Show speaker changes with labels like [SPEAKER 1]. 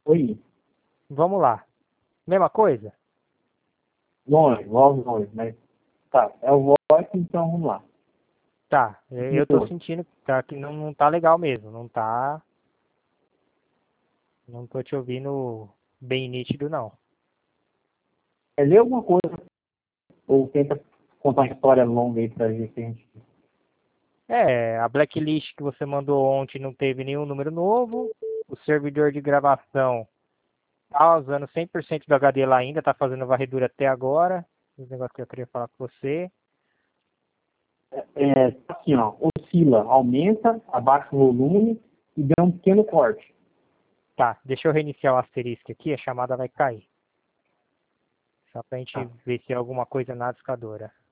[SPEAKER 1] Oi.
[SPEAKER 2] Vamos lá. Mesma coisa?
[SPEAKER 1] Longe, mas tá, é o voice, então vamos lá.
[SPEAKER 2] Tá,
[SPEAKER 1] De
[SPEAKER 2] eu tô
[SPEAKER 1] novo.
[SPEAKER 2] sentindo que não tá legal mesmo. Não tô te ouvindo bem nítido, não.
[SPEAKER 1] Quer ler alguma coisa ou tenta contar uma história longa aí pra ver se a gente.
[SPEAKER 2] A blacklist que você mandou ontem não teve nenhum número novo. O servidor de gravação tá usando 100% do HD lá ainda, tá fazendo varredura até agora. Os negócios que eu queria falar com você.
[SPEAKER 1] Assim, ó, oscila, aumenta, abaixa o volume e dá um pequeno corte.
[SPEAKER 2] Tá, deixa eu reiniciar o asterisco aqui, a chamada vai cair. Só pra gente
[SPEAKER 1] Tá.
[SPEAKER 2] ver se é alguma coisa na discadora.